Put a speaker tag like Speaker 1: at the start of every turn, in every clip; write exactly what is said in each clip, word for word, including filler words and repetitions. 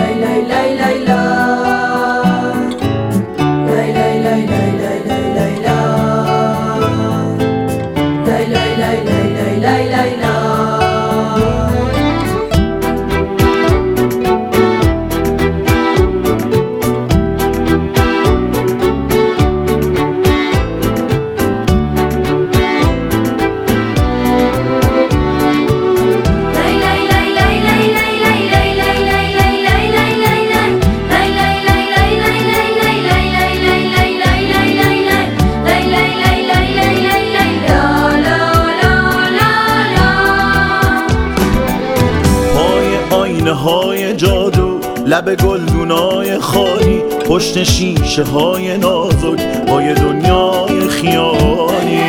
Speaker 1: های جادو، لب گلدونای خالی، پشت شیشه های نازک با یه دنیای خیالی.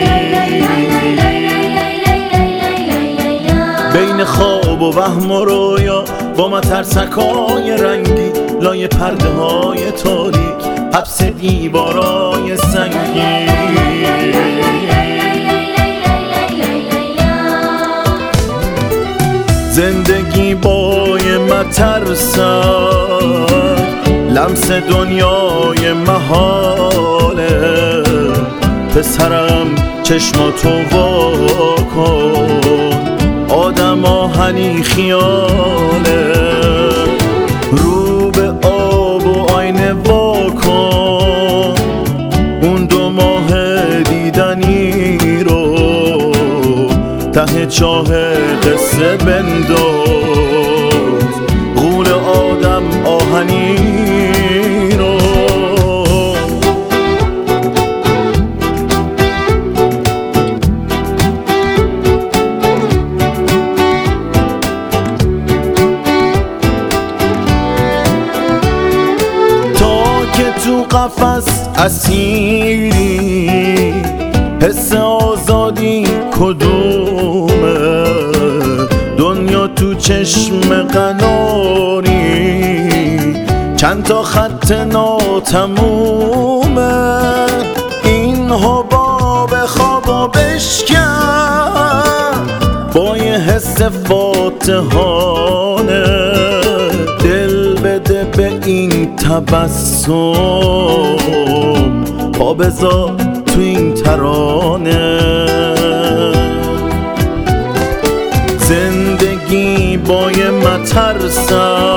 Speaker 1: بین خواب و وهم و رویا با مترسکای رنگی، لای پرده های تاریک، حبس دیوارای سنگی. زندگی بای مترسک، لمس دنیای محاله. پسرم چشماتو وا کن، آدم آهنی خیاله. رو به آب و آینه وا کن، اون دو ماه دیدنی رو ته چاه قصه بنداز. غول آدم آهنی رو تا که تو قفس اسیری، حس آزادی کدومه؟ دنیا تو چشم قناری، چند تا خط ناتمومه. این حباب خوابا بشکن با یه حس فاتحانه. دل بده به این تبسم، پا بذار تو این ترانه. زندگی با یه مترسک،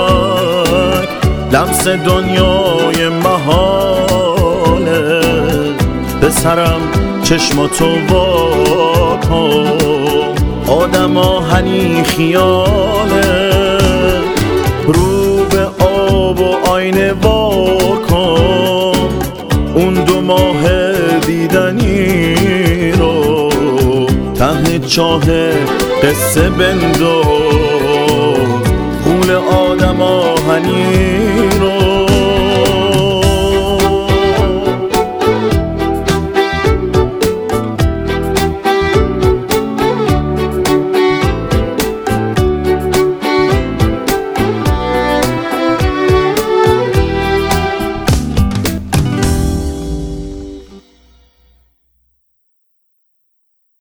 Speaker 1: لمس دنیای محاله. پسرم چشماتو وا کن، آدم آهنی خیاله. رو به آب و آینه وا کن، اون دو ماه دیدنی رو ته چاه قصه بنداز. غول آدم آهنی رو